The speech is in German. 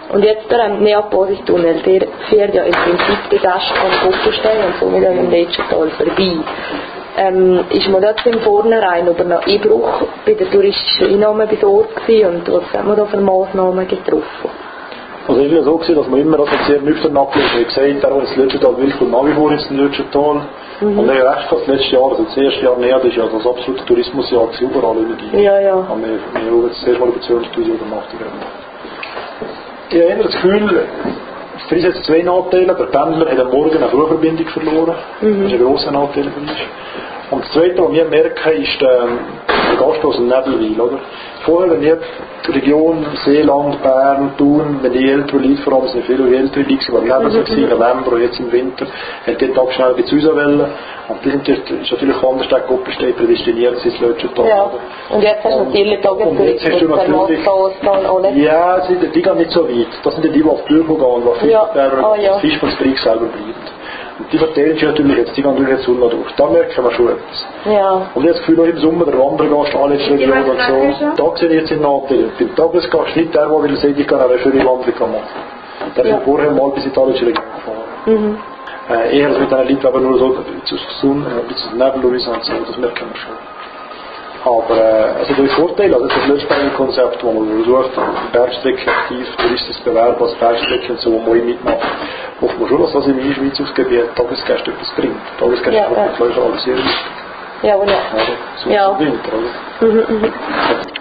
Und jetzt der Neapolis-Tunnel, der fährt ja im Prinzip die Gäste an Koppenstein und somit an dem Leitschental vorbei. Ist man dort im Vornherein über einen Einbruch bei der touristischen Einnahmen besorgt gewesen und was haben wir da für Massnahmen getroffen? Also es war so, dass man immer sehr nüchtern abgelehnt hat. Wie gesagt, der ins Lötschental will, kommt nach wie vor ins Lötschental. Und er hat recht, das letzte Jahr, also das erste Jahr näher, das ist ja das absolute Tourismusjahr überall in der Ja, ja. Haben wir jetzt zuerst mal über 200'000 gemacht. Ich habe das Gefühl, für uns hat es zwei Nachteile. Der Pendler hat am Morgen eine Flugverbindung verloren. Das ist ein grosser Nachteil für uns. Und das Zweite, was wir merken, ist der Gast aus dem Nebelwil. Oder? Vorher, wenn ihr die Region Seeland, Bern, Thun, wenn die älteren Leute, vor allem sind viele ältere Leute, die neben sich im November und jetzt im Winter, haben dort auch schnell ein bisschen rauswollen. Und die sind dort, ist natürlich anders, der Koppenstein prädestiniert, sie ist Lötschental. Ja, und jetzt hast du natürlich auch natürlich, ja, die gehen nicht so weit. Das sind die auf die Bücher gehen, was Fischmannsbrief selber bleibt. Und die verteilen sich natürlich jetzt, die gehen durch jetzt durch. Da merken wir schon etwas. Ja. Und jetzt Gefühl, im Sommer der Wandergast, alle Region und so. Da sehe ich jetzt in Nachteil. Beim Tagesgast nicht der, der will sehen, ich kann eine schöne Wanderung machen. Der ist vorher mal bis in die Region gefahren. Eher als mit einer Leute, aber nur so zu Sonne, ein bisschen Nebel und so, das merken wir schon. Aber es hat auch Vorteile, also das Lötschbein-Konzept, wo man versucht, Bergstrecke aktiv, Touristen zu bewerben als Bergstrecke und so, wo man mitmacht, hofft man schon, dass das in Schweiz ausgebiet Tagesgäste etwas bringt. Tagesgäste ist alles sehr wichtig. Ja, oder? So im Winter, oder?